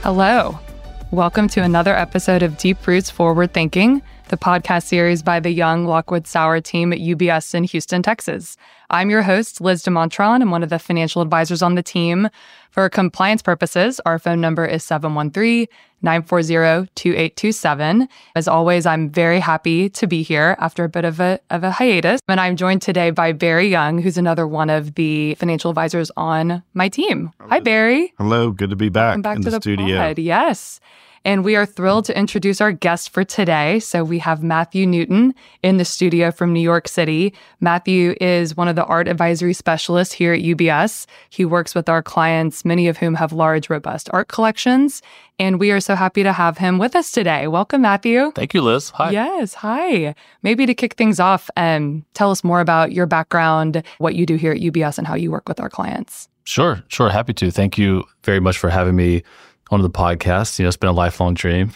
Hello. Welcome to another episode of Deep Roots Forward Thinking, the podcast series by the young Lockwood Sauer team at UBS in Houston, Texas. I'm your host, Liz DeMontron. I'm one of the financial advisors on the team. For compliance purposes, our phone number is 713-940-2827. As always, I'm very happy to be here after a bit of a hiatus. And I'm joined today by Barry Young, who's another one of the financial advisors on my team. Hi, Barry. Hello. Good to be back. Welcome back in to the studio. Pod. Yes. And we are thrilled to introduce our guest for today. So we have Matthew Newton in the studio from New York City. Matthew is one of the art advisory specialists here at UBS. He works with our clients, many of whom have large, robust art collections. And we are so happy to have him with us today. Welcome, Matthew. Thank you, Liz. Hi. Yes. Hi. Maybe to kick things off, tell us more about your background, what you do here at UBS, and how you work with our clients. Sure. Happy to. Thank you very much for having me on the podcast. It's been a lifelong dream.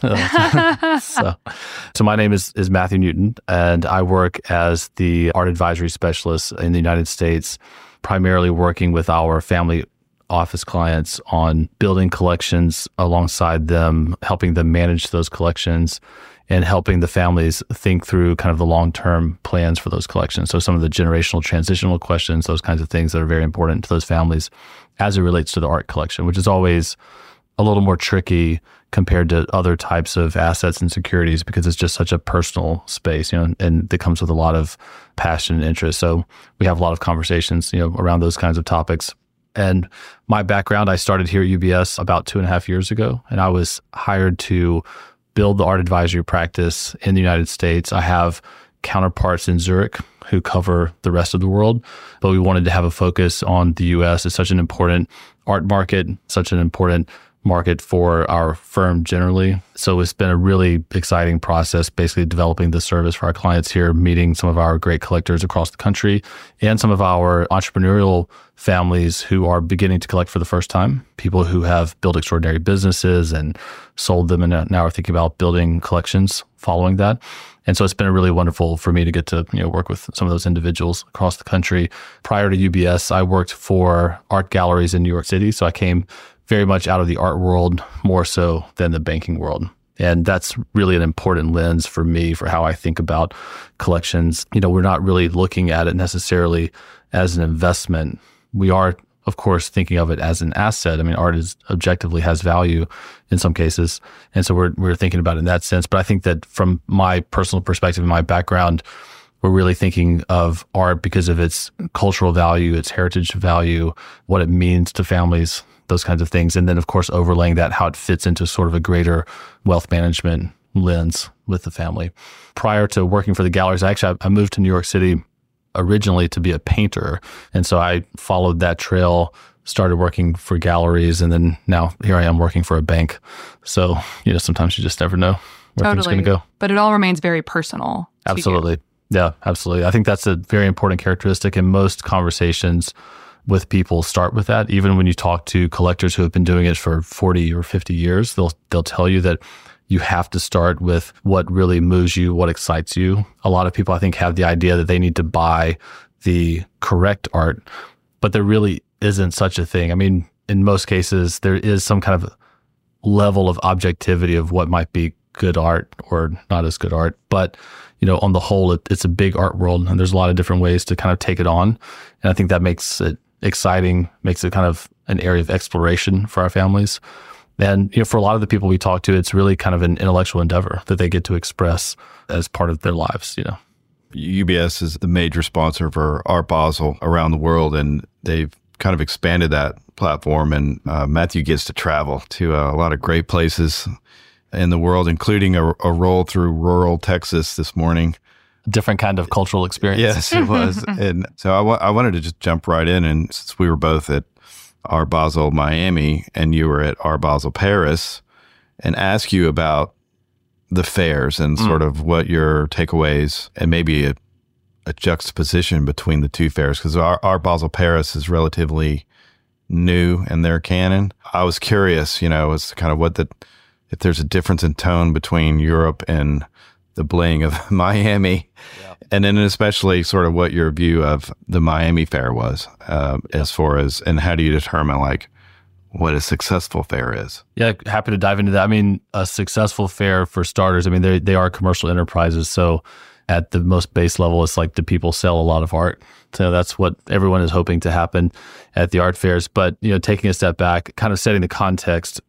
So my name is Matthew Newton, and I work as the art advisory specialist in the United States, primarily working with our family office clients on building collections alongside them, helping them manage those collections, and helping the families think through kind of the long-term plans for those collections. So some of the generational transitional questions, those kinds of things that are very important to those families as it relates to the art collection, which is always a little more tricky compared to other types of assets and securities because it's just such a personal space, and it comes with a lot of passion and interest. So we have a lot of conversations, around those kinds of topics. And my background, I started here at UBS about 2.5 years ago, and I was hired to build the art advisory practice in the United States. I have counterparts in Zurich who cover the rest of the world, but we wanted to have a focus on the US. It's such an important art market, such an important market for our firm generally. So it's been a really exciting process, basically developing the service for our clients here, meeting some of our great collectors across the country and some of our entrepreneurial families who are beginning to collect for the first time, people who have built extraordinary businesses and sold them and now are thinking about building collections following that. And so it's been really wonderful for me to get to work with some of those individuals across the country. Prior to UBS, I worked for art galleries in New York City. So I came very much out of the art world, more so than the banking world. And that's really an important lens for me for how I think about collections. We're not really looking at it necessarily as an investment. We are, of course, thinking of it as an asset. I mean, art objectively has value in some cases. And so we're thinking about it in that sense. But I think that from my personal perspective and my background, we're really thinking of art because of its cultural value, its heritage value, what it means to families, those kinds of things. And then, of course, overlaying that, how it fits into sort of a greater wealth management lens with the family. Prior to working for the galleries, I moved to New York City originally to be a painter. And so I followed that trail, started working for galleries, and then now here I am working for a bank. So, sometimes you just never know where things are going to go. But it all remains very personal. Absolutely. Yeah, absolutely. I think that's a very important characteristic, and most conversations with people start with that. Even when you talk to collectors who have been doing it for 40 or 50 years, they'll tell you that you have to start with what really moves you, what excites you. A lot of people, I think, have the idea that they need to buy the correct art, but there really isn't such a thing. I mean, in most cases, there is some kind of level of objectivity of what might be good art or not as good art. But, on the whole, it's a big art world, and there's a lot of different ways to kind of take it on. And I think that makes it exciting, makes it kind of an area of exploration for our families. And, for a lot of the people we talk to, it's really kind of an intellectual endeavor that they get to express as part of their lives, UBS is the major sponsor for Art Basel around the world, and they've kind of expanded that platform. And Matthew gets to travel to a lot of great places in the world, including a roll through rural Texas this morning. Different kind of cultural experience. Yes, it was. And so I wanted to just jump right in. And since we were both at Art Basel Miami and you were at Art Basel Paris, and ask you about the fairs and sort of what your takeaways and maybe a juxtaposition between the two fairs, because Art Basel Paris is relatively new in their canon. I was curious, as kind of if there's a difference in tone between Europe and the bling of Miami. Yeah. And then especially sort of what your view of the Miami Fair was, as far as, and how do you determine what a successful fair is. Yeah, happy to dive into that. I mean, a successful fair, for starters, I mean, they are commercial enterprises. So at the most base level, it's like, do people sell a lot of art? So that's what everyone is hoping to happen at the art fairs. But, taking a step back, kind of setting the context,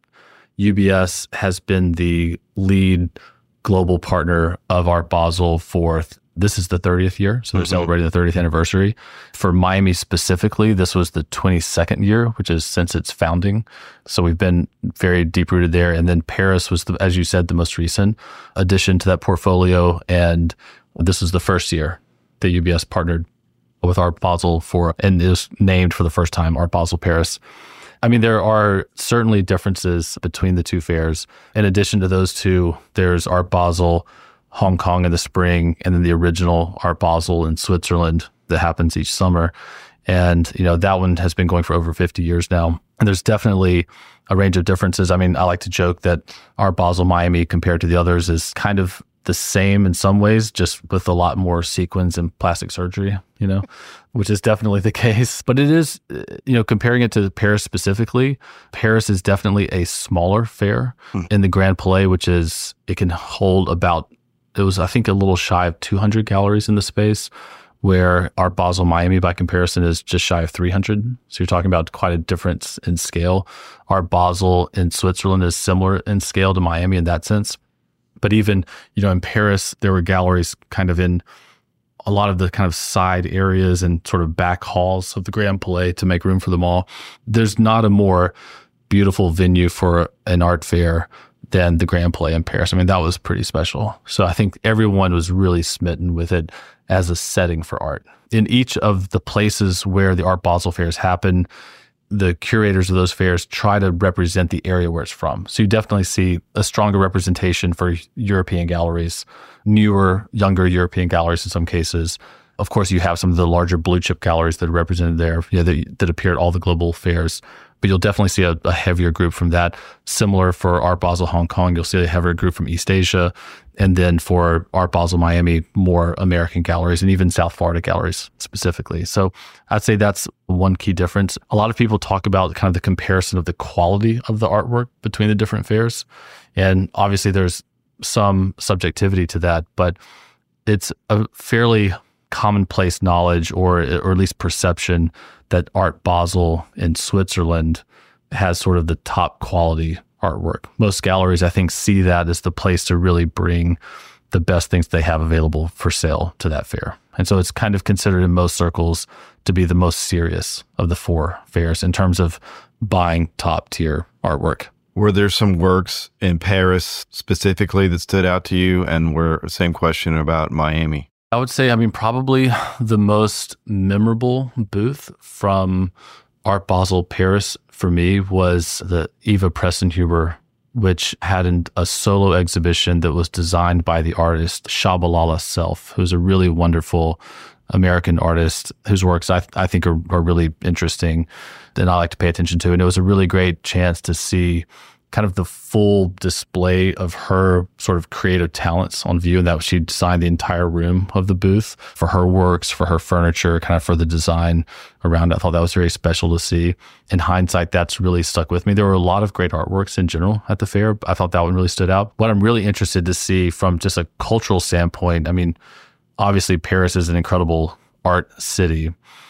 UBS has been the lead global partner of Art Basel for this is the 30th year. So they're celebrating the 30th anniversary. For Miami specifically, this was the 22nd year, which is since its founding. So we've been very deep rooted there. And then Paris was, as you said, the most recent addition to that portfolio. And this was the first year that UBS partnered with Art Basel and it was named for the first time Art Basel Paris. I mean, there are certainly differences between the two fairs. In addition to those two, there's Art Basel Hong Kong in the spring, and then the original Art Basel in Switzerland that happens each summer. And, that one has been going for over 50 years now. And there's definitely a range of differences. I mean, I like to joke that Art Basel Miami compared to the others is kind of the same in some ways, just with a lot more sequins and plastic surgery, which is definitely the case. But it is, comparing it to Paris specifically, Paris is definitely a smaller fair in the Grand Palais, it can hold it was, I think, a little shy of 200 galleries in the space, where Art Basel Miami, by comparison, is just shy of 300. So you're talking about quite a difference in scale. Art Basel in Switzerland is similar in scale to Miami in that sense. But even, in Paris, there were galleries kind of in a lot of the kind of side areas and sort of back halls of the Grand Palais to make room for them all. There's not a more beautiful venue for an art fair than the Grand Palais in Paris. I mean, that was pretty special. So I think everyone was really smitten with it as a setting for art. In each of the places where the Art Basel fairs happen, the curators of those fairs try to represent the area where it's from. So you definitely see a stronger representation for European galleries, newer, younger European galleries in some cases. Of course, you have some of the larger blue chip galleries that are represented there, that appear at all the global fairs. But you'll definitely see a heavier group from that. Similar for Art Basel Hong Kong, you'll see a heavier group from East Asia. And then for Art Basel Miami, more American galleries and even South Florida galleries specifically. So I'd say that's one key difference. A lot of people talk about kind of the comparison of the quality of the artwork between the different fairs. And obviously there's some subjectivity to that, but it's a fairly commonplace knowledge or at least perception that Art Basel in Switzerland has sort of the top quality artwork. Most galleries, I think, see that as the place to really bring the best things they have available for sale to that fair. And so it's kind of considered in most circles to be the most serious of the four fairs in terms of buying top tier artwork. Were there some works in Paris specifically that stood out to you? And same question about Miami. I would say, probably the most memorable booth from Art Basel Paris for me was the Eva Pressenhuber, which had a solo exhibition that was designed by the artist Shabalala Self, who's a really wonderful American artist whose works I think are really interesting and I like to pay attention to. And it was a really great chance to see kind of the full display of her sort of creative talents on view, and that she designed the entire room of the booth for her works, for her furniture, kind of for the design around it. I thought that was very special to see. In hindsight, that's really stuck with me. There were a lot of great artworks in general at the fair. I thought that one really stood out. What I'm really interested to see from just a cultural standpoint, obviously Paris is an incredible art city.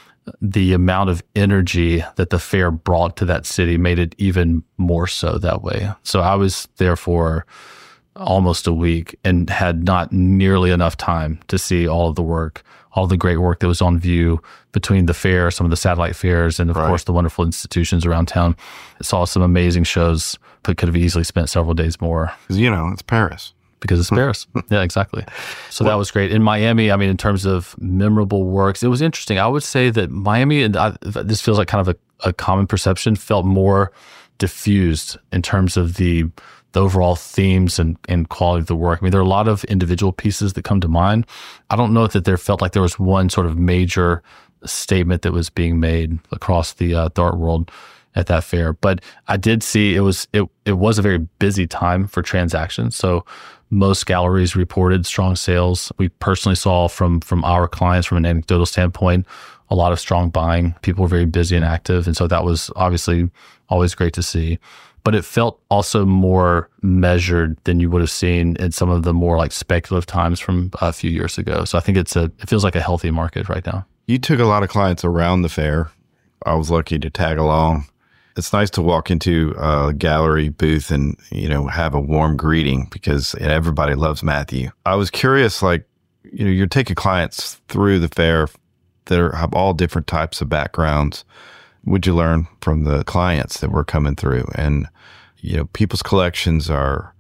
The amount of energy that the fair brought to that city made it even more so that way. So I was there for almost a week and had not nearly enough time to see all of the work, all the great work that was on view between the fair, some of the satellite fairs, and of course the wonderful institutions around town. I saw some amazing shows, but could have easily spent several days more. Because, it's Paris. Because it's Paris. Yeah, exactly. So that was great. In Miami, in terms of memorable works, it was interesting. I would say that Miami, and this feels like kind of a common perception, felt more diffused in terms of the overall themes and quality of the work. There are a lot of individual pieces that come to mind. I don't know that there felt like there was one sort of major statement that was being made across the art world at that fair. But I did see it was a very busy time for transactions. So most galleries reported strong sales. We personally saw from our clients, from an anecdotal standpoint, a lot of strong buying. People were very busy and active. And so that was obviously always great to see. But it felt also more measured than you would have seen in some of the more like speculative times from a few years ago. So I think it feels like a healthy market right now. You took a lot of clients around the fair. I was lucky to tag along. It's nice to walk into a gallery booth and, have a warm greeting because everybody loves Matthew. I was curious, you're taking clients through the fair that have all different types of backgrounds. What'd you learn from the clients that were coming through? And, people's collections are,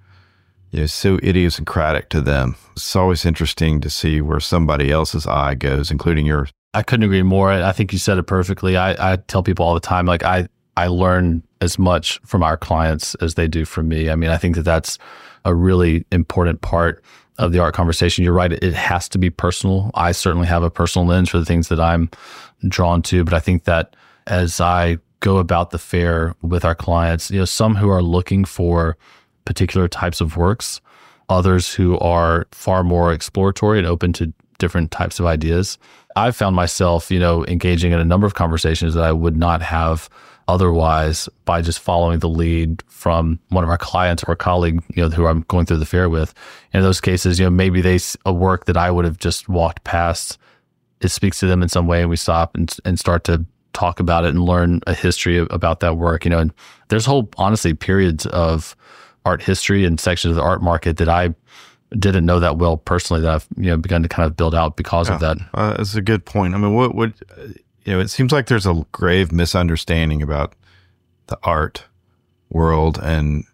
so idiosyncratic to them. It's always interesting to see where somebody else's eye goes, including yours. I couldn't agree more. I think you said it perfectly. I tell people all the time, I learn as much from our clients as they do from me. I mean, I think that that's a really important part of the art conversation. You're right. It has to be personal. I certainly have a personal lens for the things that I'm drawn to, but I think that as I go about the fair with our clients, some who are looking for particular types of works, others who are far more exploratory and open to different types of ideas. I've found myself, engaging in a number of conversations that I would not have otherwise by just following the lead from one of our clients or a colleague, who I'm going through the fair with. In those cases, maybe a work that I would have just walked past, it speaks to them in some way, and we stop and start to talk about it and learn a history about that work. And there's honestly periods of art history and sections of the art market that I didn't know that well personally that I've begun to kind of build out because of that. That's a good point. I mean, what would it seems like there's a grave misunderstanding about the art world and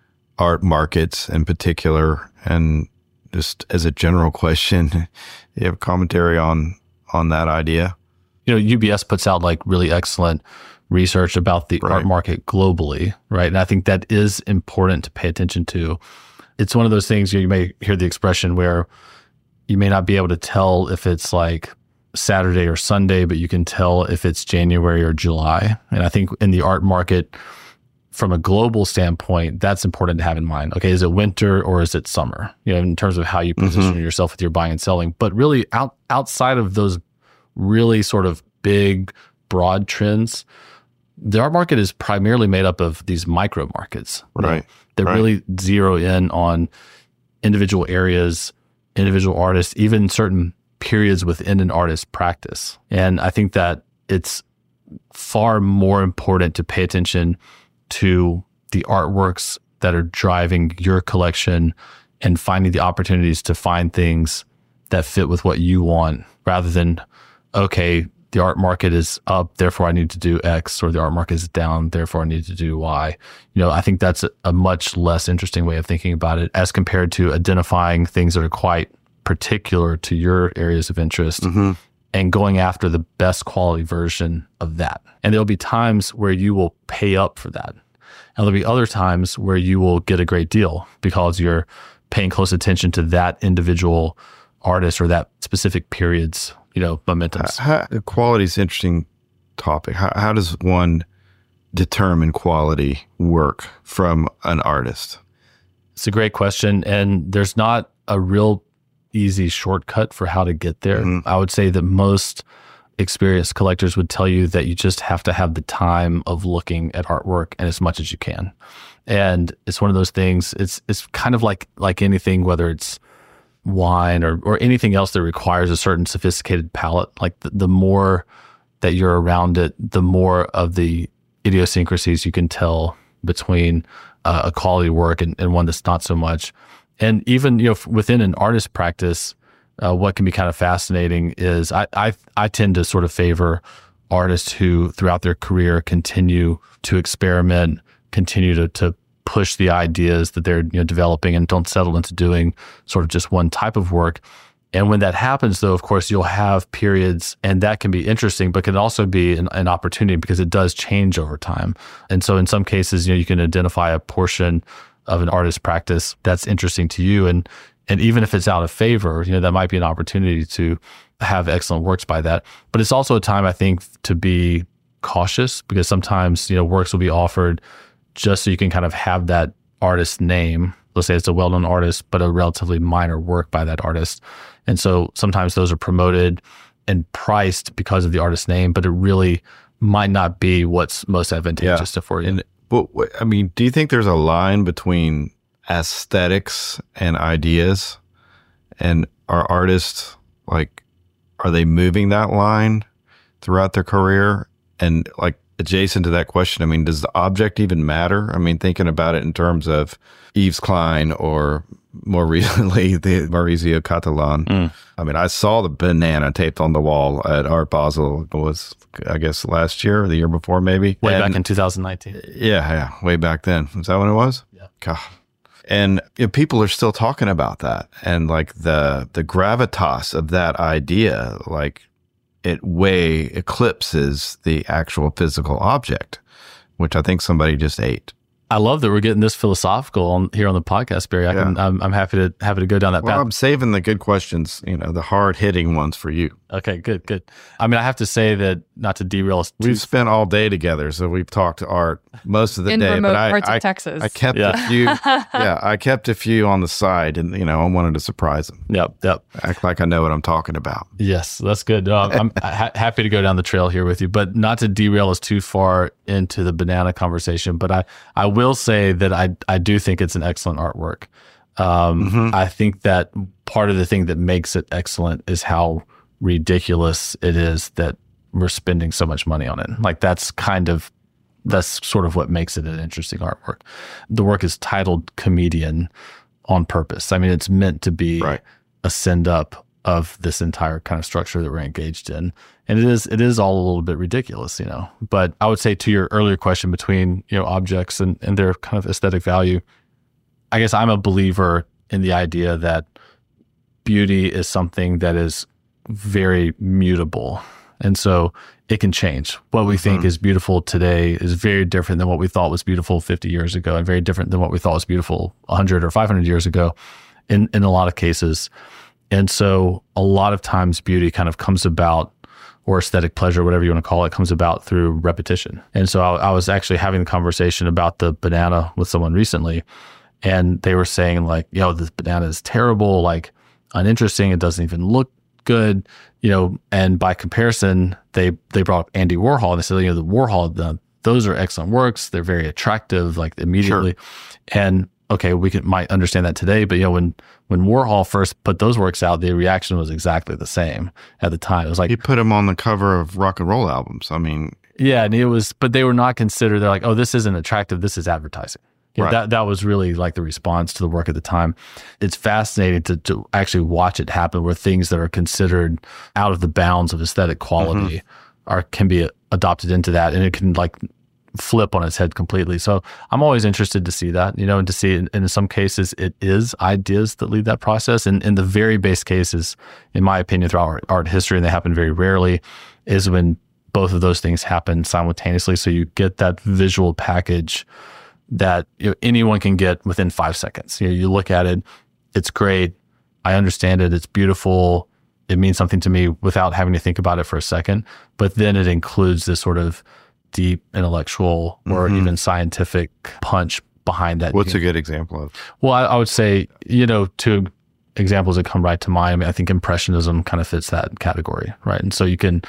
art markets in particular. And just as a general question, you have commentary on that idea? UBS puts out really excellent research about the art market globally, right? And I think that is important to pay attention to. It's one of those things, you may hear the expression where you may not be able to tell if it's like Saturday or Sunday, but you can tell if it's January or July. And I think in the art market, from a global standpoint, that's important to have in mind. Okay, is it winter or is it summer? In terms of how you position yourself with your buying and selling. But really outside of those really sort of big, broad trends, the art market is primarily made up of these micro markets. Right. That really zero in on individual areas, individual artists, even certain periods within an artist's practice. And I think that it's far more important to pay attention to the artworks that are driving your collection and finding the opportunities to find things that fit with what you want, rather than, okay, the art market is up, therefore I need to do X, or the art market is down, therefore I need to do Y. I think that's a much less interesting way of thinking about it as compared to identifying things that are quite particular to your areas of interest and going after the best quality version of that. And there'll be times where you will pay up for that. And there'll be other times where you will get a great deal because you're paying close attention to that individual artist or that specific period's momentums. Quality is an interesting topic. How does one determine quality work from an artist? It's a great question. And there's not a real easy shortcut for how to get there. I would say that most experienced collectors would tell you that you just have to have the time of looking at artwork and as much as you can. And it's one of those things, it's kind of like anything, whether it's wine or anything else that requires a certain sophisticated palate. Like the more that you're around it, the more of the idiosyncrasies you can tell between a quality work and one that's not so much. And even within an artist practice, what can be kind of fascinating is I tend to sort of favor artists who throughout their career continue to experiment, continue to push the ideas that they're developing and don't settle into doing sort of just one type of work. And when that happens, though, of course, you'll have periods, and that can be interesting, but can also be an opportunity because it does change over time. And so in some cases, you can identify a portion of an artist's practice that's interesting to you. And even if it's out of favor, that might be an opportunity to have excellent works by that. But it's also a time, I think, to be cautious because sometimes, works will be offered just so you can kind of have that artist's name. Let's say it's a well-known artist, but a relatively minor work by that artist. And so sometimes those are promoted and priced because of the artist's name, but it really might not be what's most advantageous for you. And, but, I mean, do you think there's a line between aesthetics and ideas? And are artists, like, are they moving that line throughout their career? And, like, adjacent to that question, I mean, does the object even matter? I mean, thinking about it in terms of Yves Klein or more recently, the Maurizio Cattelan. I mean, I saw the banana taped on the wall at Art Basel. It was, I guess, last year or the year before, maybe. Back in 2019. Yeah, way back then. Is that when it was? Yeah. God. And people are still talking about that. And like the gravitas of that idea, like it way eclipses the actual physical object, which I think somebody just ate. I love that we're getting this philosophical here on the podcast, Barry. I'm happy to go down that path. I'm saving the good questions, the hard hitting ones for you. Okay, good. I mean, I have to say that, not to derail us, we've spent all day together, so we've talked art most of the in day. remote But parts of Texas. I kept a few. I kept a few on the side, and I wanted to surprise them. Yep. Act like I know what I'm talking about. Yes, that's good. I'm happy to go down the trail here with you, but not to derail us too far into the banana conversation. But I will say that I do think it's an excellent artwork. I think that part of the thing that makes it excellent is how ridiculous it is that we're spending so much money on it. Like that's sort of what makes it an interesting artwork. The work is titled Comedian on purpose. I mean, it's meant to be a send up of this entire kind of structure that we're engaged in. And it is all a little bit ridiculous, But I would say, to your earlier question between, objects and their kind of aesthetic value, I guess I'm a believer in the idea that beauty is something that is very mutable. And so it can change. What we think is beautiful today is very different than what we thought was beautiful 50 years ago, and very different than what we thought was beautiful 100 or 500 years ago in a lot of cases. And so a lot of times beauty kind of comes about, or aesthetic pleasure, whatever you want to call it, comes about through repetition. And so I was actually having a conversation about the banana with someone recently, and they were saying like, this banana is terrible, like uninteresting. It doesn't even look good, and by comparison, they brought up Andy Warhol, and they said, the Warhol, those are excellent works. They're very attractive, like immediately. Sure. And okay, might understand that today, but when Warhol first put those works out, the reaction was exactly the same at the time. It was like, he put them on the cover of rock and roll albums. I mean, yeah, and but they were not considered. They're like, oh, this isn't attractive. This is advertising. That was really like the response to the work at the time. It's fascinating to actually watch it happen, where things that are considered out of the bounds of aesthetic quality can be adopted into that, and it can like flip on its head completely. So I'm always interested to see that, and to see in some cases it is ideas that lead that process. And in the very base cases, in my opinion, throughout art history, and they happen very rarely, is when both of those things happen simultaneously. So you get that visual package that anyone can get within 5 seconds. You look at it, it's great, I understand it, it's beautiful, it means something to me without having to think about it for a second. But then it includes this sort of deep intellectual or even scientific punch behind that. What's a good example of? Well, I would say, two examples that come right to mind. I mean, I think Impressionism kind of fits that category, right? And so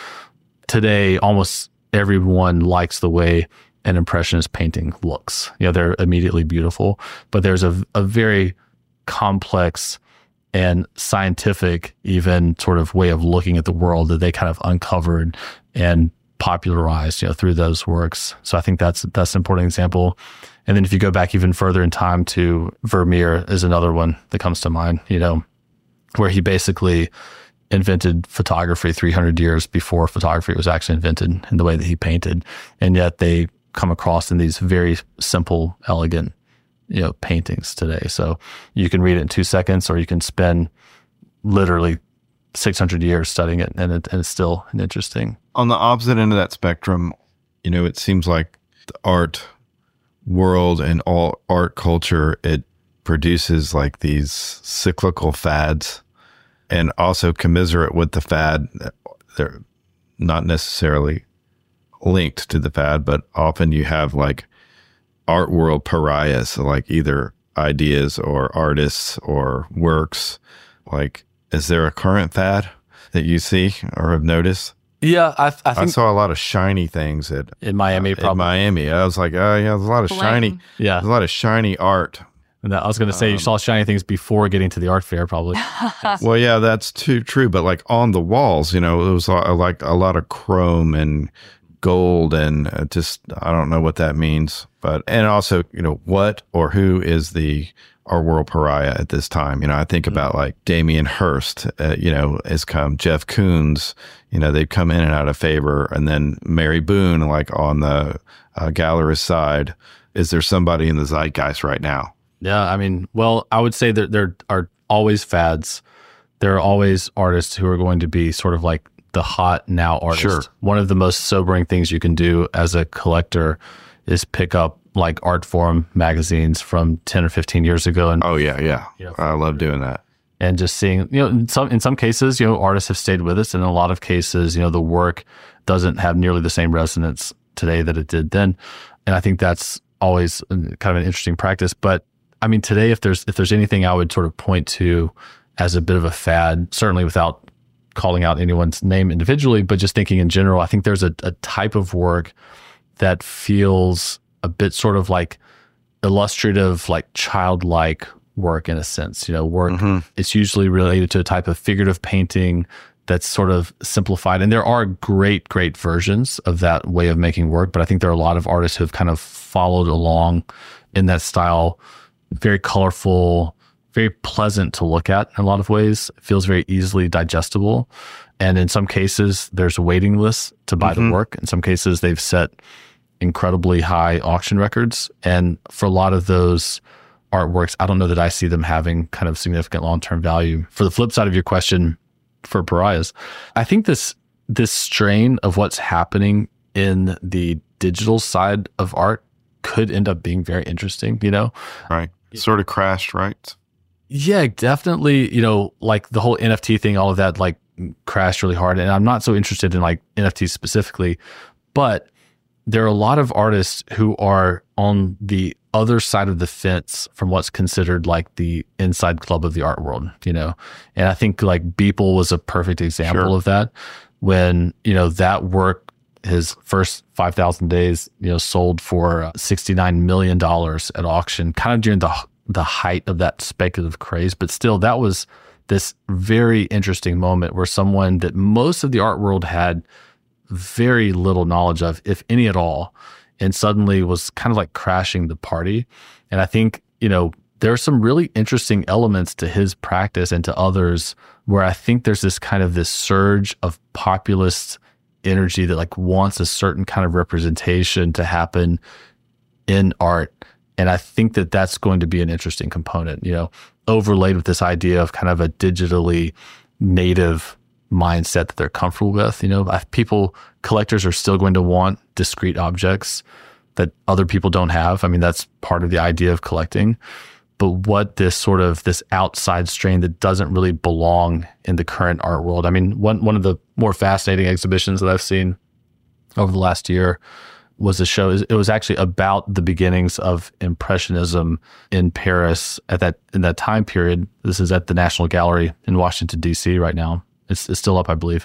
today, almost everyone likes the way an Impressionist painting looks. They're immediately beautiful, but there's a very complex and scientific even sort of way of looking at the world that they kind of uncovered and popularized, through those works. So I think that's an important example. And then if you go back even further in time to Vermeer is another one that comes to mind, where he basically invented photography 300 years before photography was actually invented in the way that he painted. And yet they come across in these very simple, elegant, paintings today. So you can read it in 2 seconds, or you can spend literally 600 years studying it, and it's still interesting. On the opposite end of that spectrum, it seems like the art world and all art culture, it produces like these cyclical fads, and also commiserate with the fad. They're not necessarily linked to the fad, but often you have like art world pariahs, like either ideas or artists or works. Like, is there a current fad that you see or have noticed? Yeah, I I think saw a lot of shiny things in Miami, in probably. Miami. I was like, oh yeah, there's a lot of shiny, Yeah. there's a lot of shiny art. And I was going to say, you saw shiny things before getting to the art fair, probably. Well, yeah, that's too true. But like on the walls, it was like a lot of chrome and gold and just, I don't know what that means. But, and also, what or who is the art world pariah at this time? I think about like Damien Hirst, has come, Jeff Koons, they've come in and out of favor. And then Mary Boone, like on the gallerist side. Is there somebody in the zeitgeist right now? Yeah, I mean, well, I would say that there are always fads. There are always artists who are going to be sort of like the hot now artist. Sure. One of the most sobering things you can do as a collector is pick up like art forum magazines from 10 or 15 years ago. And Oh yeah. I love doing that. and just seeing, in some cases, artists have stayed with us. And in a lot of cases, the work doesn't have nearly the same resonance today that it did then. And I think that's always kind of an interesting practice. But I mean, today, if there's anything I would sort of point to as a bit of a fad, certainly without calling out anyone's name individually, but just thinking in general, I think there's a type of work that feels a bit sort of like illustrative, like childlike work in a sense. Work, it's usually related to a type of figurative painting that's sort of simplified. And there are great, great versions of that way of making work, but I think there are a lot of artists who have kind of followed along in that style. Very colorful, very pleasant to look at in a lot of ways. It feels very easily digestible. And in some cases, there's waiting lists to buy the work. In some cases, they've set incredibly high auction records. And for a lot of those artworks, I don't know that I see them having kind of significant long-term value. For the flip side of your question, for pariahs, I think this strain of what's happening in the digital side of art could end up being very interesting, Right. Sort of crashed, right? Yeah, definitely. Like the whole NFT thing, all of that like crashed really hard. And I'm not so interested in like NFTs specifically, but there are a lot of artists who are on the other side of the fence from what's considered like the inside club of the art world, And I think like Beeple was a perfect example of that when, that work, his first 5,000 days, sold for $69 million at auction, kind of during the height of that speculative craze. But still, that was this very interesting moment where someone that most of the art world had very little knowledge of, if any at all, and suddenly was kind of like crashing the party. And I think, there are some really interesting elements to his practice and to others where I think there's this kind of this surge of populist energy that like wants a certain kind of representation to happen in art. And I think that that's going to be an interesting component, overlaid with this idea of kind of a digitally native mindset that they're comfortable with. Collectors are still going to want discrete objects that other people don't have. I mean, that's part of the idea of collecting. But what this outside strain that doesn't really belong in the current art world. I mean, one of the more fascinating exhibitions that I've seen over the last year was a show. It was actually about the beginnings of Impressionism in Paris in that time period. This is at the National Gallery in Washington, D.C. right now. It's still up, I believe.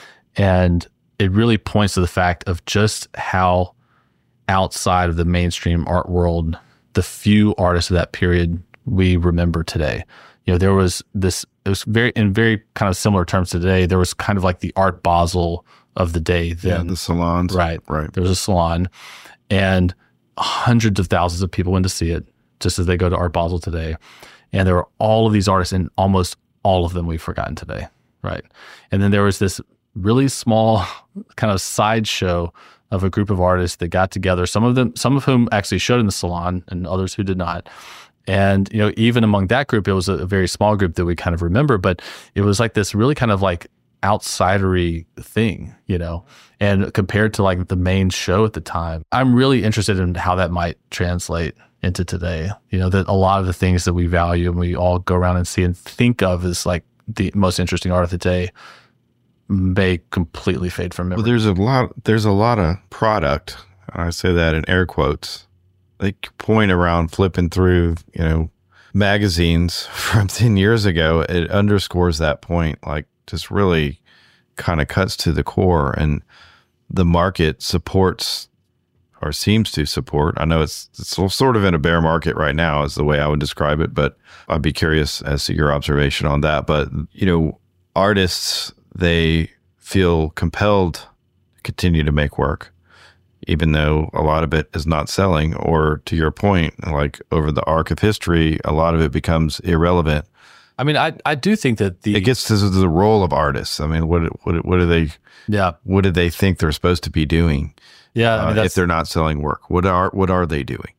And it really points to the fact of just how outside of the mainstream art world the few artists of that period we remember today. There was this, it was in very kind of similar terms to today, there was kind of like the Art Basel of the day then. Yeah, the salons. Right. There was a salon and hundreds of thousands of people went to see it, just as they go to Art Basel today. And there were all of these artists and almost all of them we've forgotten today. Right. And then there was this really small kind of sideshow of a group of artists that got together, some of whom actually showed in the salon and others who did not. And, even among that group, it was a very small group that we kind of remember, but it was like this really kind of like outsidery thing, and compared to like the main show at the time, I'm really interested in how that might translate into today. That a lot of the things that we value and we all go around and see and think of as like the most interesting art of the day may completely fade from memory. Well, there's a lot of product. I say that in air quotes. They point around flipping through, magazines from 10 years ago. It underscores that point, like just really kind of cuts to the core, and the market supports or seems to support. I know it's sort of in a bear market right now is the way I would describe it, but I'd be curious as to your observation on that. But, artists, they feel compelled to continue to make work, even though a lot of it is not selling, or to your point, like over the arc of history, a lot of it becomes irrelevant. I mean, I do think that it gets to the role of artists. I mean, what do they? Yeah. What do they think they're supposed to be doing? Yeah. If they're not selling work, what are they doing?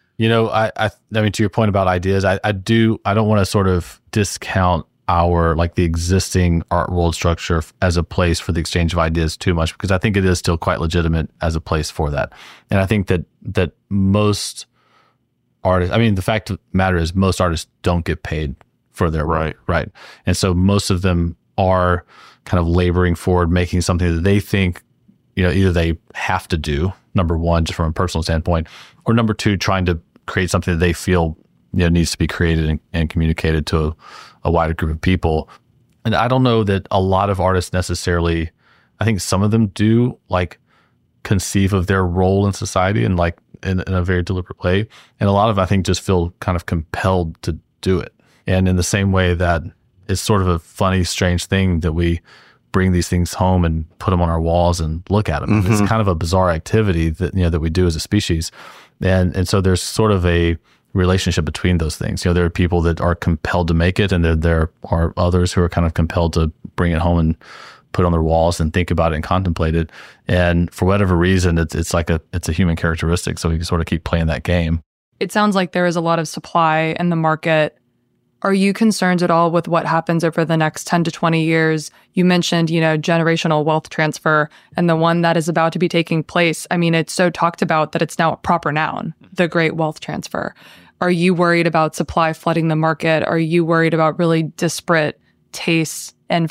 I mean, to your point about ideas, I don't want to sort of discount the existing art world structure as a place for the exchange of ideas too much, because I think it is still quite legitimate as a place for that. And I think that most artists, I mean, the fact of the matter is most artists don't get paid for their work. Right. And so most of them are kind of laboring forward, making something that they think, either they have to do, number one, just from a personal standpoint, or number two, trying to create something that they feel needs to be created and communicated to a wider group of people. And I don't know that a lot of artists necessarily, I think some of them do conceive of their role in society and in a very deliberate way. And a lot of, I think, just feel kind of compelled to do it. And in the same way that it's sort of a funny, strange thing that we bring these things home and put them on our walls and look at them. Mm-hmm. It's kind of a bizarre activity that, that we do as a species. And so there's sort of a relationship between those things. There are people that are compelled to make it, and there are others who are kind of compelled to bring it home and put it on their walls and think about it and contemplate it. And for whatever reason, it's a human characteristic. So we can sort of keep playing that game. It sounds like there is a lot of supply in the market. Are you concerned at all with what happens over the next 10 to 20 years? You mentioned, generational wealth transfer, and the one that is about to be taking place. I mean, it's so talked about that it's now a proper noun, the great wealth transfer. Are you worried about supply flooding the market? Are you worried about really disparate tastes and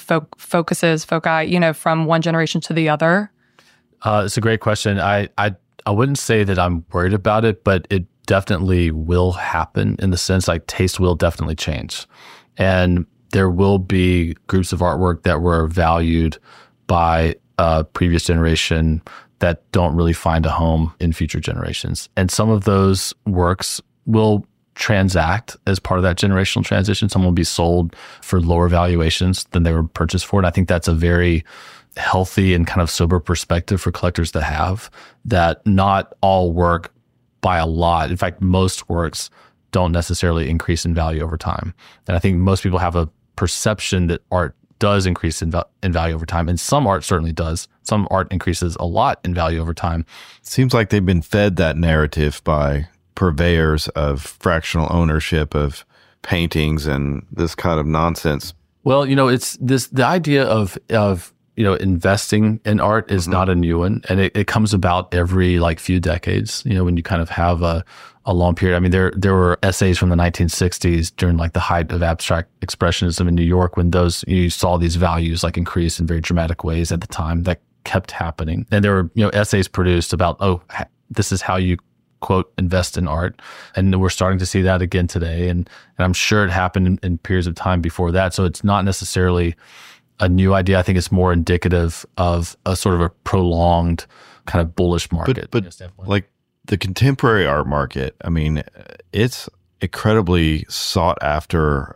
foci, from one generation to the other? It's a great question. I wouldn't say that I'm worried about it, but it definitely will happen in the sense taste will definitely change. And there will be groups of artwork that were valued by a previous generation that don't really find a home in future generations. And some of those works will transact as part of that generational transition. Some will be sold for lower valuations than they were purchased for. And I think that's a very healthy and kind of sober perspective for collectors to have, that not all work by a lot. In fact, most works don't necessarily increase in value over time. And I think most people have a perception that art does increase in value over time. And some art certainly does. Some art increases a lot in value over time. Seems like they've been fed that narrative by purveyors of fractional ownership of paintings and this kind of nonsense. Well, it's the idea of investing in art is not a new one, and it comes about every few decades. When you kind of have a long period. I mean, there were essays from the 1960s during the height of abstract expressionism in New York, when you saw these values increase in very dramatic ways at the time. That kept happening, and there were essays produced about this is how you quote invest in art, and we're starting to see that again today. And I'm sure it happened in periods of time before that. So it's not necessarily a new idea. I think it's more indicative of a sort of a prolonged kind of bullish market. But the contemporary art market, I mean, it's incredibly sought after.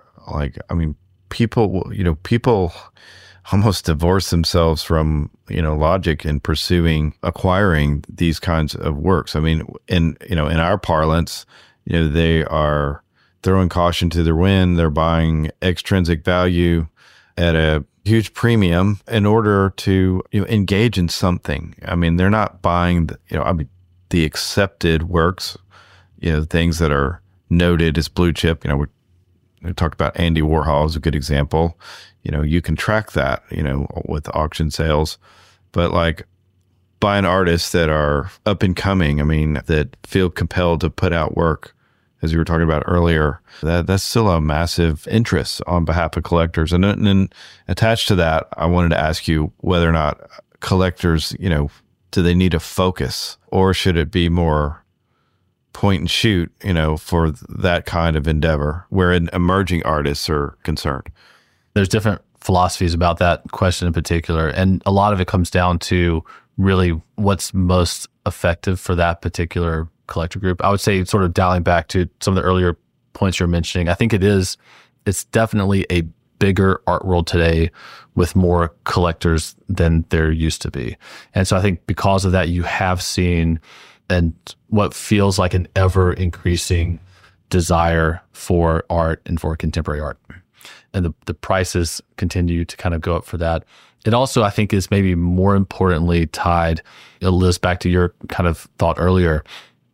People almost divorce themselves from, logic in acquiring these kinds of works. I mean, in our parlance, they are throwing caution to the wind. They're buying extrinsic value at a huge premium in order to engage in something. I mean, they're not buying the accepted works, things that are noted as blue chip. We talked about Andy Warhol as a good example. You can track that, with auction sales, but buying artists that are up and coming, I mean, that feel compelled to put out work, as you were talking about earlier, that's still a massive interest on behalf of collectors. And then attached to that, I wanted to ask you whether or not collectors, do they need a focus, or should it be more point and shoot, for that kind of endeavor where emerging artists are concerned? There's different philosophies about that question in particular. And a lot of it comes down to really what's most effective for that particular collector group. I would say, sort of dialing back to some of the earlier points you're mentioning, I think it's definitely a bigger art world today with more collectors than there used to be. And so I think because of that, you have seen and what feels like an ever increasing desire for art and for contemporary art. And the prices continue to kind of go up for that. It also, I think, is maybe more importantly tied, Liz, back to your kind of thought earlier,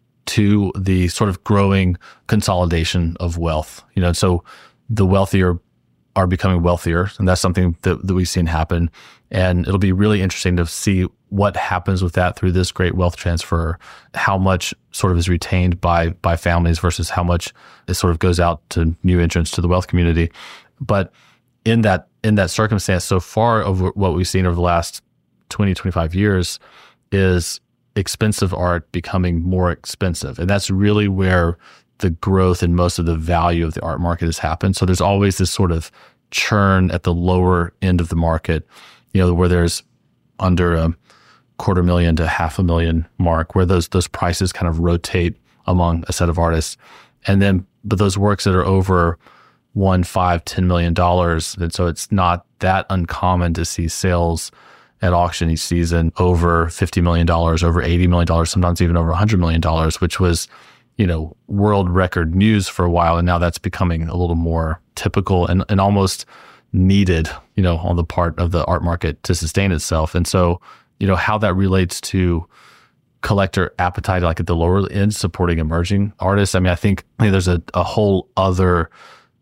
to the sort of growing consolidation of wealth. So the wealthier are becoming wealthier, and that's something that we've seen happen. And it'll be really interesting to see what happens with that through this great wealth transfer, how much sort of is retained by families versus how much it sort of goes out to new entrants to the wealth community. But in that circumstance, so far over what we've seen over the last 20, 25 years is expensive art becoming more expensive. And that's really where the growth and most of the value of the art market has happened. So there's always this sort of churn at the lower end of the market, where there's under $250,000 to $500,000 mark, where those prices kind of rotate among a set of artists. And then, but those works that are over $1, $5, $10 million, and so it's not that uncommon to see sales at auction each season over $50 million, over $80 million, sometimes even over $100 million, which was world record news for a while. And now that's becoming a little more typical and almost needed, on the part of the art market to sustain itself. And so, how that relates to collector appetite, like at the lower end, supporting emerging artists. I mean, I think there's a whole other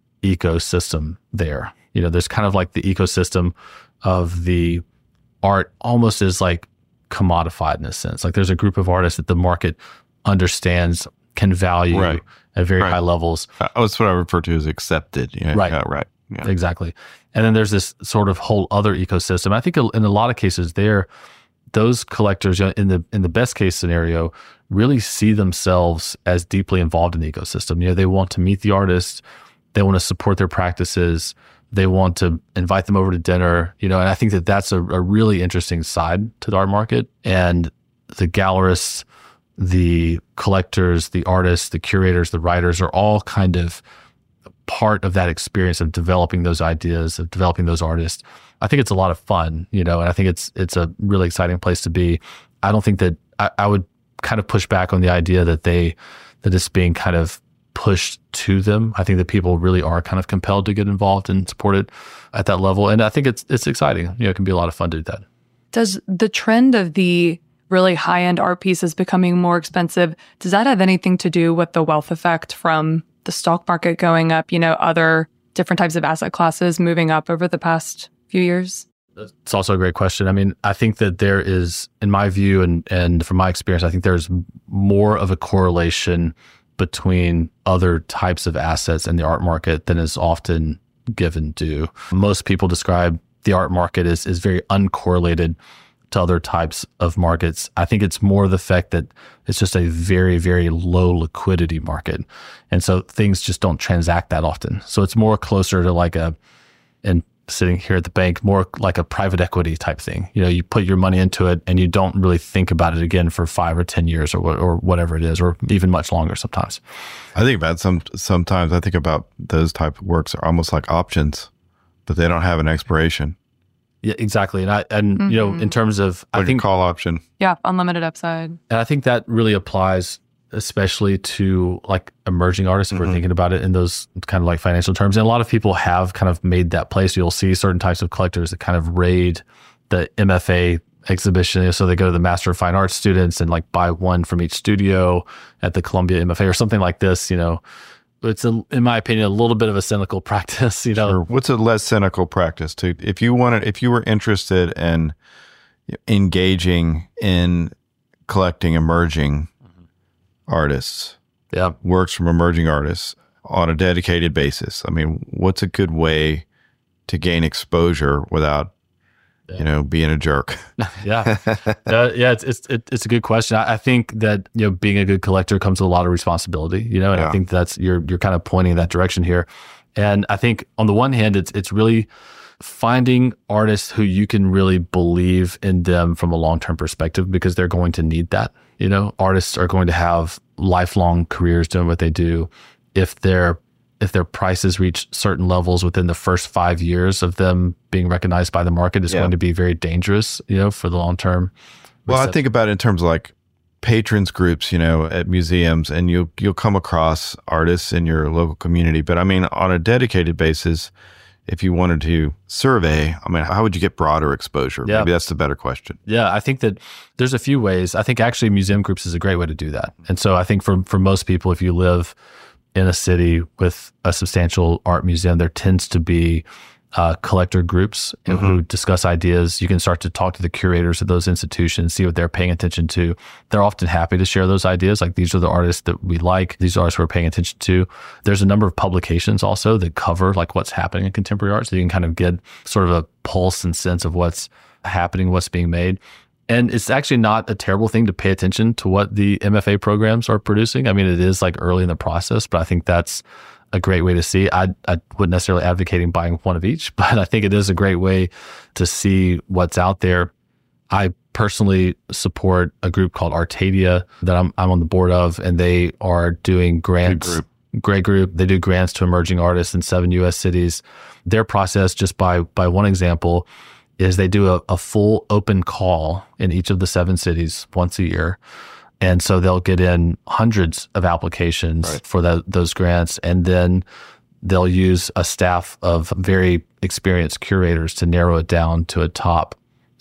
ecosystem there. There's kind of like the ecosystem of the art almost is like commodified in a sense. Like there's a group of artists that the market understands, can value at very high levels. That's what I refer to as accepted. Right. Yeah. Exactly. And then there's this sort of whole other ecosystem. I think in a lot of cases those collectors in the best case scenario really see themselves as deeply involved in the ecosystem. They want to meet the artists. They want to support their practices. They want to invite them over to dinner, and I think that that's a really interesting side to the art market. And the gallerists, the collectors, the artists, the curators, the writers are all kind of part of that experience of developing those ideas, of developing those artists. I think it's a lot of fun, and I think it's a really exciting place to be. I don't think that I would kind of push back on the idea that it's being kind of pushed to them. I think that people really are kind of compelled to get involved and support it at that level. And I think it's exciting. It can be a lot of fun to do that. Does the trend of the really high-end art pieces becoming more expensive, does that have anything to do with the wealth effect from the stock market going up, other different types of asset classes moving up over the past few years? It's also a great question. I mean, I think that there is, in my view and from my experience, I think there's more of a correlation between other types of assets in the art market than is often given due. Most people describe the art market as very uncorrelated to other types of markets. I think it's more the fact that it's just a very, very low liquidity market. And so things just don't transact that often. So it's more closer to and sitting here at the bank, more like a private equity type thing. You put your money into it and you don't really think about it again for 5 or 10 years or whatever it is, or even much longer sometimes. I think about sometimes I think about those type of works are almost like options, but they don't have an expiration. Yeah, exactly. And in terms of, I think call option. Yeah, unlimited upside. And I think that really applies especially to like emerging artists, if we're thinking about it in those kind of like financial terms. And a lot of people have kind of made that place. You'll see certain types of collectors that kind of raid the MFA exhibition. So they go to the Master of Fine Arts students and like buy one from each studio at the Columbia MFA or something like this. It's in my opinion, a little bit of a cynical practice. Sure. What's a less cynical practice? If you were interested in engaging in collecting emerging artists, works from emerging artists on a dedicated basis. I mean, what's a good way to gain exposure without, being a jerk? It's a good question. I think that, being a good collector comes with a lot of responsibility, and I think that's, you're kind of pointing in that direction here. And I think on the one hand, it's really finding artists who you can really believe in them from a long-term perspective, because they're going to need that. Artists are going to have lifelong careers doing what they do. If their prices reach certain levels within the first 5 years of them being recognized by the market, is going to be very dangerous, for the long term. Well, I think about it in terms of like patrons groups, at museums, and you'll come across artists in your local community. But I mean, on a dedicated basis, if you wanted to survey, how would you get broader exposure? Yeah. Maybe that's the better question. Yeah, I think that there's a few ways. I think actually museum groups is a great way to do that. And so I think for most people, if you live in a city with a substantial art museum, there tends to be collector groups who discuss ideas. You can start to talk to the curators of those institutions, see what they're paying attention to. They're often happy to share those ideas. Like, these are the artists that we like. These are artists we're paying attention to. There's a number of publications also that cover like what's happening in contemporary art. So you can kind of get sort of a pulse and sense of what's happening, what's being made. And it's actually not a terrible thing to pay attention to what the MFA programs are producing. It is like early in the process, but I think that's a great way to see. I wouldn't necessarily advocating buying one of each, but I think it is a great way to see what's out there. I personally support a group called Artadia that I'm on the board of, and they are doing grants. Great group. They do grants to emerging artists in 7 U.S. cities. Their process, just by one example, is they do a full open call in each of the 7 cities once a year. And so they'll get in hundreds of applications for those grants, and then they'll use a staff of very experienced curators to narrow it down to a top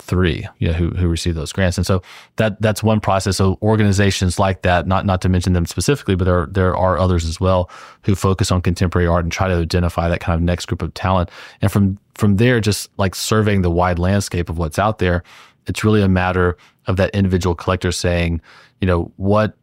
3, who receive those grants. And so that's one process. So organizations like that, not to mention them specifically, but there are others as well who focus on contemporary art and try to identify that kind of next group of talent. And from there, just like surveying the wide landscape of what's out there, it's really a matter of that individual collector saying, what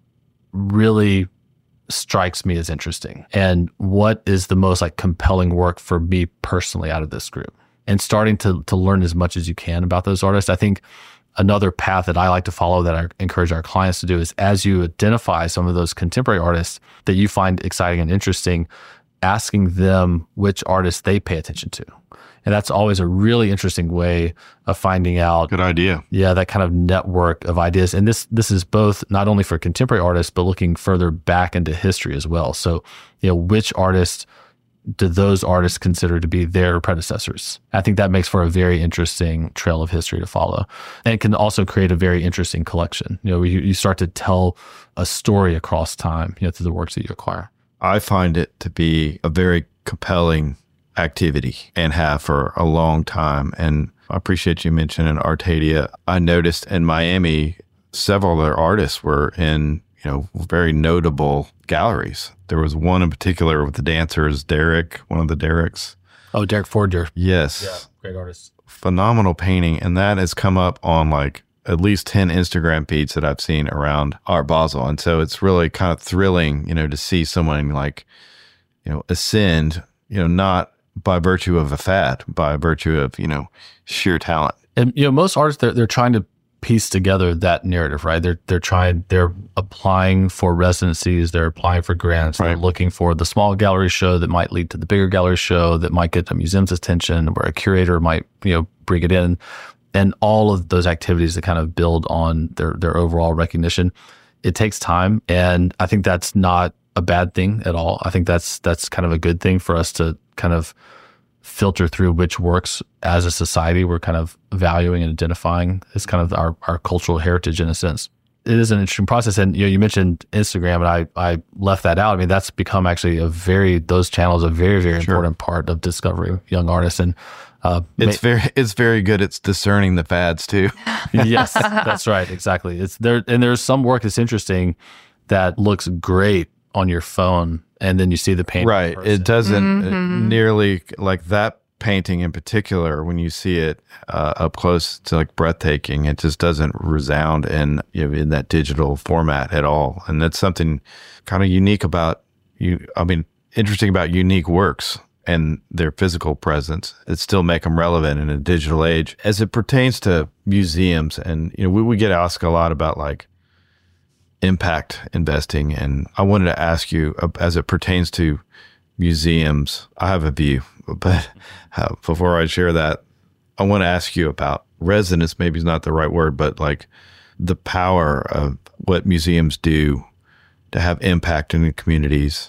really strikes me as interesting, and what is the most like compelling work for me personally out of this group, and starting to learn as much as you can about those artists. I think another path that I like to follow, that I encourage our clients to do, is as you identify some of those contemporary artists that you find exciting and interesting, asking them which artists they pay attention to. And that's always a really interesting way of finding out. Good idea. Yeah, that kind of network of ideas. And this is both not only for contemporary artists, but looking further back into history as well. So, which artists do those artists consider to be their predecessors? I think that makes for a very interesting trail of history to follow. And it can also create a very interesting collection. You start to tell a story across time, through the works that you acquire. I find it to be a very compelling activity, and have for a long time. And I appreciate you mentioning Artadia. I noticed in Miami, several of their artists were in, very notable galleries. There was one in particular with the dancers, Derek, one of the Dereks. Oh, Derek Forger. Yes. Yeah, great artist. Phenomenal painting. And that has come up on like at least 10 Instagram feeds that I've seen around Art Basel. And so it's really kind of thrilling, to see someone like, ascend, not by virtue of a fad, by virtue of, sheer talent. And, most artists, they're trying to piece together that narrative, right? They're applying for residencies, they're applying for grants, They're looking for the small gallery show that might lead to the bigger gallery show that might get a museum's attention, where a curator might, bring it in. And all of those activities that kind of build on their overall recognition. It takes time. And I think that's not a bad thing at all. I think that's kind of a good thing for us to kind of filter through which works as a society we're kind of valuing and identifying as kind of our cultural heritage in a sense. It is an interesting process. And you mentioned Instagram, and I left that out. That's become actually those channels a very, very important part of discovering young artists. And it's very good. It's discerning the fads too. Yes, that's right. Exactly. It's there. And there's some work that's interesting that looks great on your phone, and then you see the painting. Right. It doesn't nearly like that painting in particular. When you see it up close, it's like breathtaking. It just doesn't resound in that digital format at all. And that's something kind of unique about interesting about unique works and their physical presence. It still make them relevant in a digital age. As it pertains to museums, and we get asked a lot about like impact investing. And I wanted to ask you, as it pertains to museums, I have a view, but before I share that, I want to ask you about resonance. Maybe is not the right word, but like the power of what museums do to have impact in the communities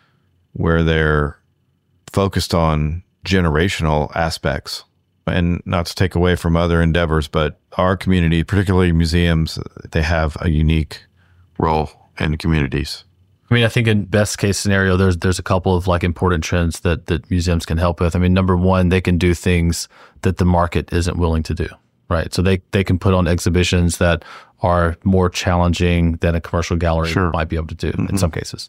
where they're focused on generational aspects. And not to take away from other endeavors, but our community, particularly museums, they have a unique role in communities. I mean, I think in best case scenario, there's a couple of like important trends that museums can help with. I mean, number one, they can do things that the market isn't willing to do, right? So they can put on exhibitions that are more challenging than a commercial gallery might be able to do in some cases.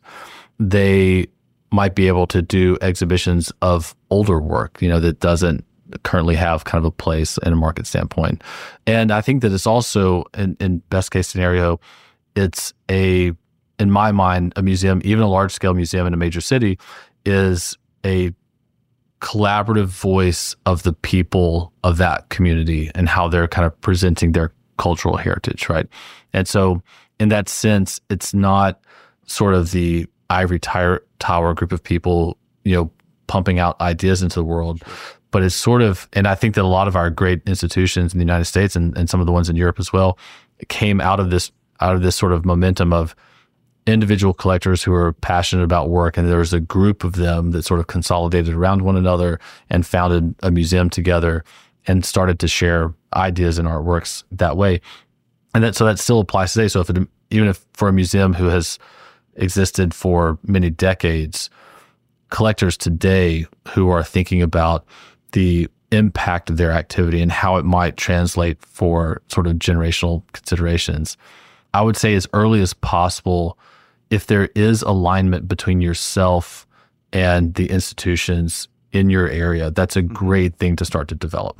They might be able to do exhibitions of older work, that doesn't currently have kind of a place in a market standpoint. And I think that it's also, in best case scenario, it's in my mind, a museum, even a large scale museum in a major city, is a collaborative voice of the people of that community and how they're kind of presenting their cultural heritage, right? And so in that sense, it's not sort of the ivory tower group of people, pumping out ideas into the world, but it's sort of, and I think that a lot of our great institutions in the United States and some of the ones in Europe as well came out of this sort of momentum of individual collectors who are passionate about work, and there was a group of them that sort of consolidated around one another and founded a museum together and started to share ideas and artworks that way. And so that still applies today. So even if for a museum who has existed for many decades, collectors today who are thinking about the impact of their activity and how it might translate for sort of generational considerations, I would say as early as possible, if there is alignment between yourself and the institutions in your area, that's a great thing to start to develop.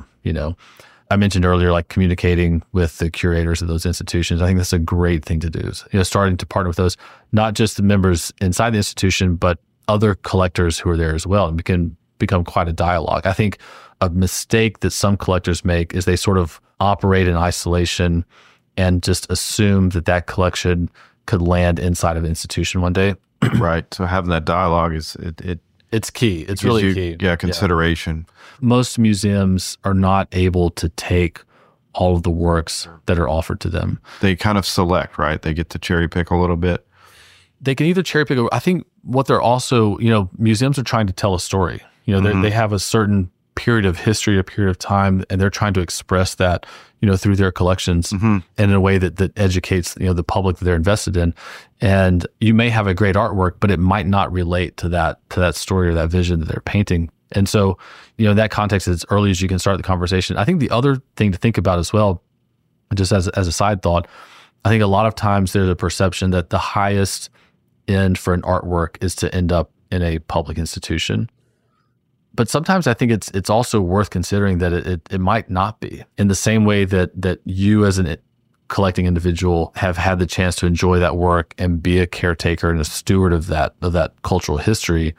I mentioned earlier, like communicating with the curators of those institutions. I think that's a great thing to do. Starting to partner with those, not just the members inside the institution, but other collectors who are there as well, and can become quite a dialogue. I think a mistake that some collectors make is they sort of operate in isolation and just assume that collection could land inside of an institution one day. Right. So having that dialogue it's key. It's really key. Yeah, consideration. Most museums are not able to take all of the works that are offered to them. They kind of select, right? They get to cherry pick a little bit. They can either cherry pick. I think what they're also, museums are trying to tell a story. They have a certain period of history, a period of time, and they're trying to express that, through their collections and in a way that educates, the public that they're invested in. And you may have a great artwork, but it might not relate to that story or that vision that they're painting. And so, in that context, as early as you can start the conversation. I think the other thing to think about as well, just as a side thought, I think a lot of times there's a perception that the highest end for an artwork is to end up in a public institution. But sometimes I think it's also worth considering that it might not be, in the same way that you as a collecting individual have had the chance to enjoy that work and be a caretaker and a steward of that cultural history.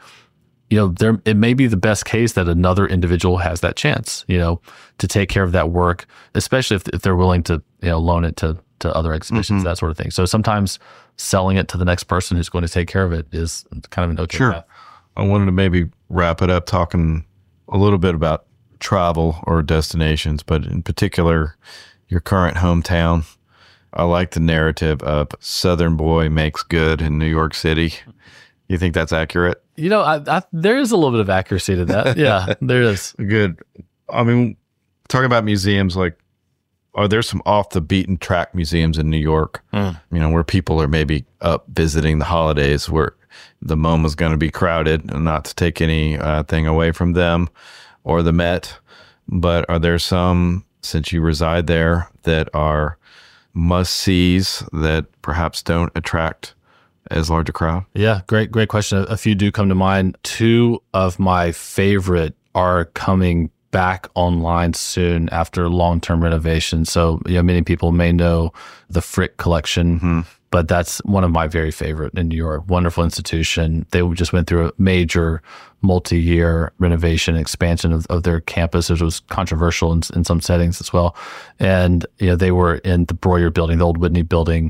It may be the best case that another individual has that chance, to take care of that work, especially if they're willing to, loan it to other exhibitions, that sort of thing. So sometimes selling it to the next person who's going to take care of it is kind of an okay path. I wanted to maybe wrap it up talking a little bit about travel or destinations, but in particular, your current hometown. I like the narrative of Southern boy makes good in New York City. You think that's accurate? There is a little bit of accuracy to that. Yeah, there is. Good. I mean, talking about museums, like, are there some off the beaten track museums in New York, where people are maybe up visiting the holidays, where the MoMA's going to be crowded, and not to take anything away from them or the Met, but are there some, since you reside there, that are must-sees that perhaps don't attract as large a crowd? Yeah, great question. A few do come to mind. Two of my favorite are coming back online soon after long-term renovation. So, many people may know the Frick collection, but that's one of my very favorite in New York. Wonderful institution. They just went through a major multi-year renovation expansion of their campus. It was controversial in some settings as well. And, they were in the Breuer building, the old Whitney building,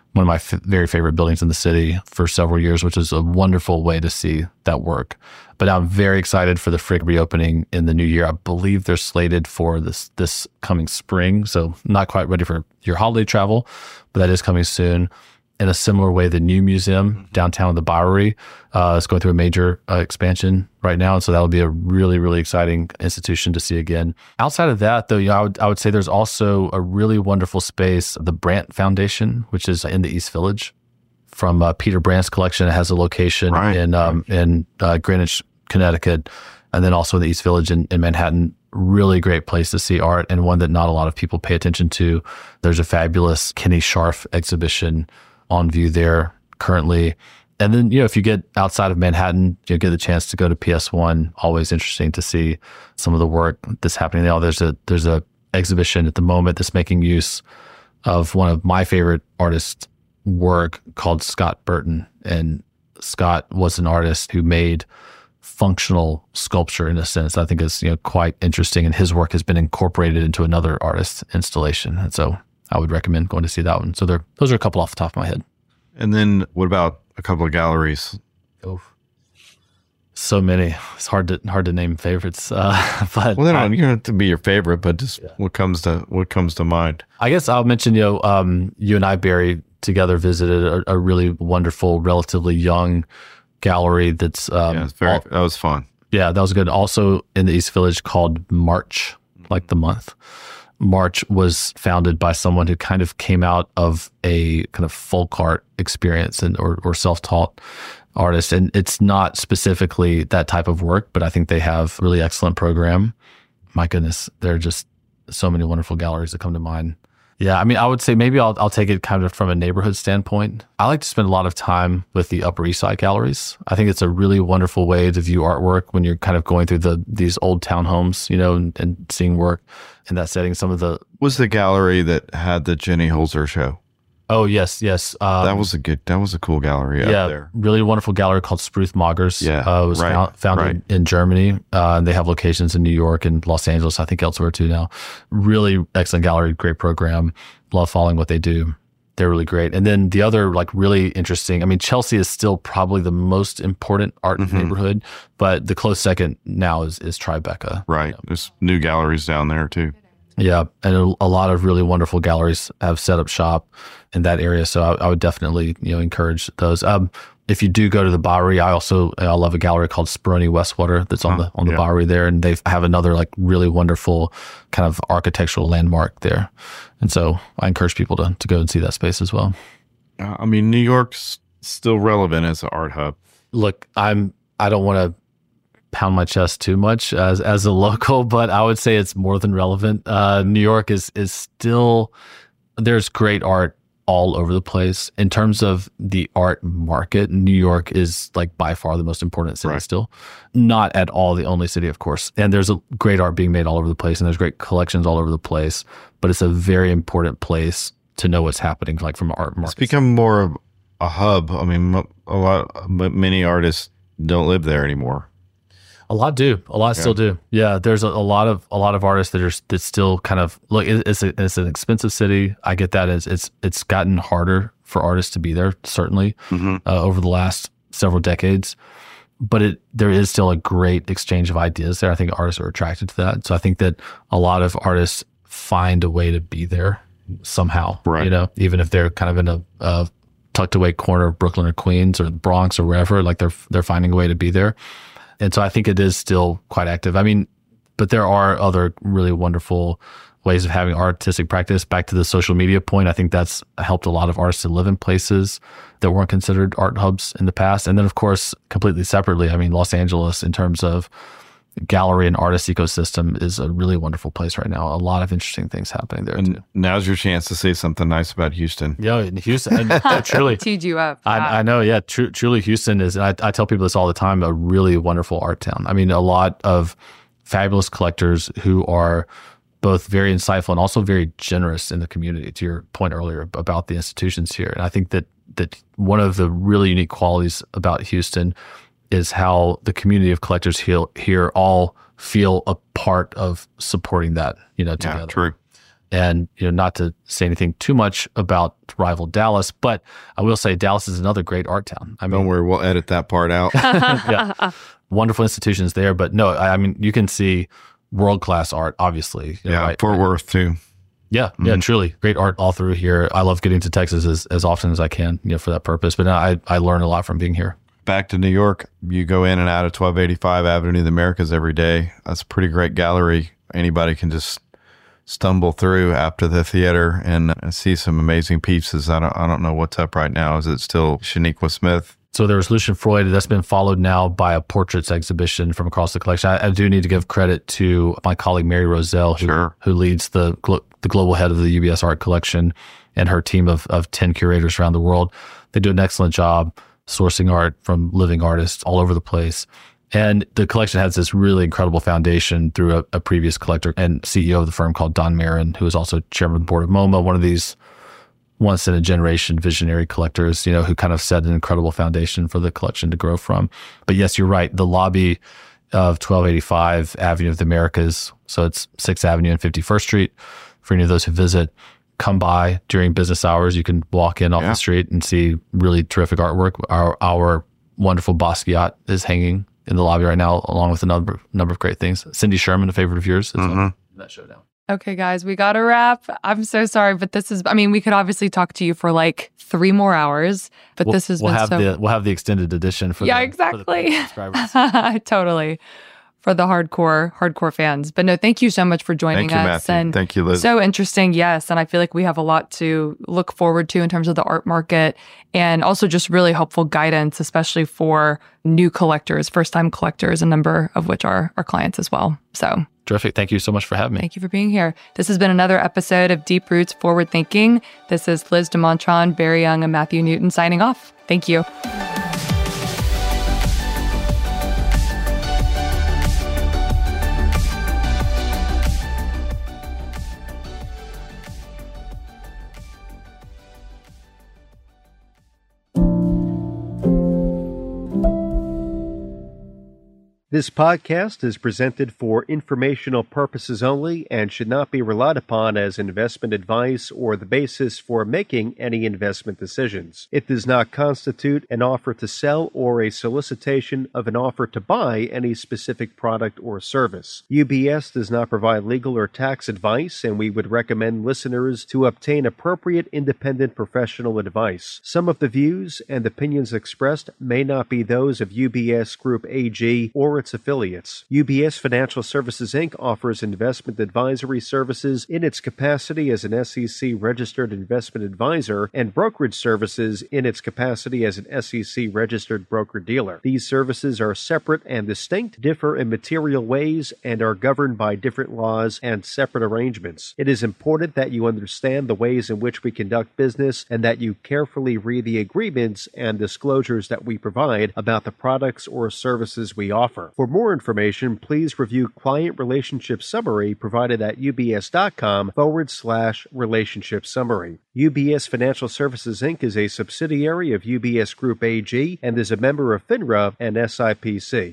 one of my very favorite buildings in the city for several years, which is a wonderful way to see that work. But I'm very excited for the Frick reopening in the new year. I believe they're slated for this coming spring, so not quite ready for your holiday travel, but that is coming soon. In a similar way, the new museum downtown in the Bowery is going through a major expansion right now, and so that'll be a really, really exciting institution to see again. Outside of that, though, I would say there's also a really wonderful space, the Brandt Foundation, which is in the East Village. From Peter Brandt's collection, it has a location in Greenwich, Connecticut, and then also in the East Village in Manhattan. Really great place to see art, and one that not a lot of people pay attention to. There's a fabulous Kenny Scharf exhibition on view there currently. And then, if you get outside of Manhattan, you get the chance to go to PS1. Always interesting to see some of the work that's happening there. There's a exhibition at the moment that's making use of one of my favorite artists' work called Scott Burton. And Scott was an artist who made functional sculpture in a sense. I think is quite interesting, and his work has been incorporated into another artist's installation. And so I would recommend going to see that one. So those are a couple off the top of my head. And then what about a couple of galleries? Oh, so many. It's hard to name favorites. But you don't have to be your favorite, but just what comes to mind. I guess I'll mention you and I, Barry, together visited a really wonderful, relatively young gallery. That was fun. Yeah, that was good. Also in the East Village called March, like the month. March was founded by someone who kind of came out of a kind of folk art experience or self-taught artist. And it's not specifically that type of work, but I think they have a really excellent program. My goodness, there are just so many wonderful galleries that come to mind. Yeah, I mean, I would say maybe I'll take it kind of from a neighborhood standpoint. I like to spend a lot of time with the Upper East Side galleries. I think it's a really wonderful way to view artwork when you're kind of going through these old townhomes, and seeing work in that setting. Was the gallery that had the Jenny Holzer show? Oh, yes. That was a cool gallery out there. Really wonderful gallery called Spruth Magers. Yeah, was founded in Germany. And they have locations in New York and Los Angeles, I think elsewhere too now. Really excellent gallery, great program. Love following what they do. They're really great. And then the other really interesting, I mean, Chelsea is still probably the most important art neighborhood, but the close second now is Tribeca. Right. There's new galleries down there too. Yeah, and a lot of really wonderful galleries have set up shop in that area. So I would definitely encourage those. If you do go to the Bowery, I love a gallery called Speroni Westwater that's on the Bowery there, and they have another really wonderful kind of architectural landmark there. And so I encourage people to go and see that space as well. I mean, New York's still relevant as an art hub. Look, I don't want to pound my chest too much as a local, but I would say it's more than relevant. New York is still, there's great art all over the place. In terms of the art market, New York is by far the most important city still. Not at all the only city, of course. And there's a great art being made all over the place, and there's great collections all over the place, but it's a very important place to know what's happening from an art market. It's become more of a hub. I mean, many artists don't live there anymore. A lot do. A lot still do. Yeah, there's a lot of artists that still kind of look. It's an expensive city. I get that. It's gotten harder for artists to be there, certainly over the last several decades. But there is still a great exchange of ideas there. I think artists are attracted to that. So I think that a lot of artists find a way to be there somehow. Right. Even if they're kind of in a tucked away corner of Brooklyn or Queens or Bronx or wherever, they're finding a way to be there. And so I think it is still quite active. I mean, but there are other really wonderful ways of having artistic practice. Back to the social media point, I think that's helped a lot of artists to live in places that weren't considered art hubs in the past. And then, of course, completely separately, I mean, Los Angeles, in terms of gallery and artist ecosystem, is a really wonderful place right now. A lot of interesting things happening there too. Now's your chance to say something nice about Houston. Yeah, in Houston, truly. Teed you up. I know, yeah. Truly, Houston is, and I tell people this all the time, a really wonderful art town. I mean, a lot of fabulous collectors who are both very insightful and also very generous in the community, to your point earlier about the institutions here. And I think that one of the really unique qualities about Houston is how the community of collectors here all feel a part of supporting that, together. Yeah, true. And, not to say anything too much about rival Dallas, but I will say Dallas is another great art town. Don't worry, we'll edit that part out. Yeah. Wonderful institutions there. But no, I mean, you can see world-class art, obviously. Fort Worth too. Yeah, truly. Great art all through here. I love getting to Texas as often as I can, for that purpose. But I learn a lot from being here. Back to New York, you go in and out of 1285 Avenue of the Americas every day. That's a pretty great gallery. Anybody can just stumble through after the theater and see some amazing pieces. I don't know what's up right now. Is it still Shaniqua Smith? So there was Lucian Freud. That's been followed now by a portraits exhibition from across the collection. I do need to give credit to my colleague Mary Roselle, who leads the global head of the UBS art collection, and her team of 10 curators around the world. They do an excellent job sourcing art from living artists all over the place. And the collection has this really incredible foundation through a previous collector and CEO of the firm called Don Marin, who is also chairman of the board of MoMA, one of these once-in-a-generation visionary collectors, who kind of set an incredible foundation for the collection to grow from. But yes, you're right. The lobby of 1285 Avenue of the Americas, so it's 6th Avenue and 51st Street. For any of those who visit, come by during business hours. You can walk in off the street and see really terrific artwork. Our wonderful Basquiat is hanging in the lobby right now, along with a number of great things. Cindy Sherman, a favorite of yours, is on that show now. Okay, guys, we got to wrap. I'm so sorry, but we could obviously talk to you for like 3 more hours, but this has been we'll have the extended edition for exactly. For the subscribers. Totally. For the hardcore fans. But no, thank you so much for joining us. Thank you, Matthew. And thank you, Liz. So interesting, yes. And I feel like we have a lot to look forward to in terms of the art market, and also just really helpful guidance, especially for new collectors, first-time collectors, a number of which are our clients as well. So terrific. Thank you so much for having me. Thank you for being here. This has been another episode of Deep Roots Forward Thinking. This is Liz DeMontron, Barry Young, and Matthew Newton signing off. Thank you. This podcast is presented for informational purposes only and should not be relied upon as investment advice or the basis for making any investment decisions. It does not constitute an offer to sell or a solicitation of an offer to buy any specific product or service. UBS does not provide legal or tax advice, and we would recommend listeners to obtain appropriate independent professional advice. Some of the views and opinions expressed may not be those of UBS Group AG or its affiliates. UBS Financial Services Inc. offers investment advisory services in its capacity as an SEC-registered investment advisor and brokerage services in its capacity as an SEC-registered broker-dealer. These services are separate and distinct, differ in material ways, and are governed by different laws and separate arrangements. It is important that you understand the ways in which we conduct business and that you carefully read the agreements and disclosures that we provide about the products or services we offer. For more information, please review Client Relationship Summary provided at ubs.com/relationship summary. UBS Financial Services Inc. is a subsidiary of UBS Group AG and is a member of FINRA and SIPC.